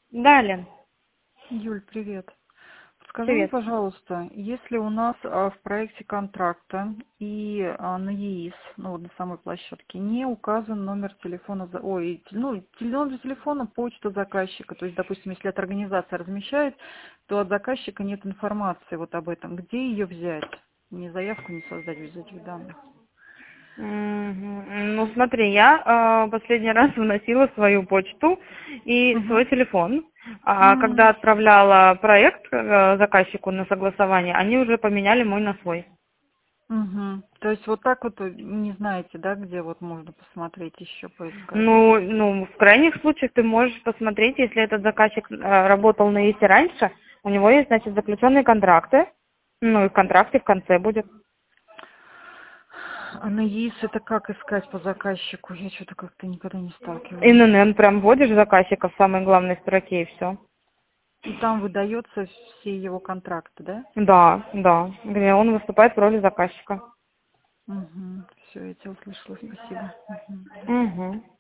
Да, Лен, Юль, привет. Скажи мне, привет. пожалуйста, если у нас в проекте контракта и на ЕИС, ну вот на самой площадке, не указан номер телефона, номер телефона, почта заказчика, то есть, допустим, если это организация размещает, то от заказчика нет информации вот об этом, где ее взять, ни заявку не создать без этих данных. Ну, смотри, я последний раз вносила свою почту и Угу. свой телефон. А когда отправляла проект заказчику на согласование, они уже поменяли мой на свой. Угу. То есть вот так вот не знаете, да, где вот можно посмотреть еще, поискать? Ну, в крайних случаях ты можешь посмотреть, если этот заказчик работал на ИСе раньше, у него есть, значит, заключенные контракты, ну, и в контракте в конце будет. А на ЕИС это как искать по заказчику? Я что-то как-то никогда не сталкивалась. ИНН прям вводишь заказчика в самой главной строке и все. И там выдается все его контракты, да? Да, да, где он выступает в роли заказчика. Угу. Все, я тебя услышала, спасибо. Мгм. Угу.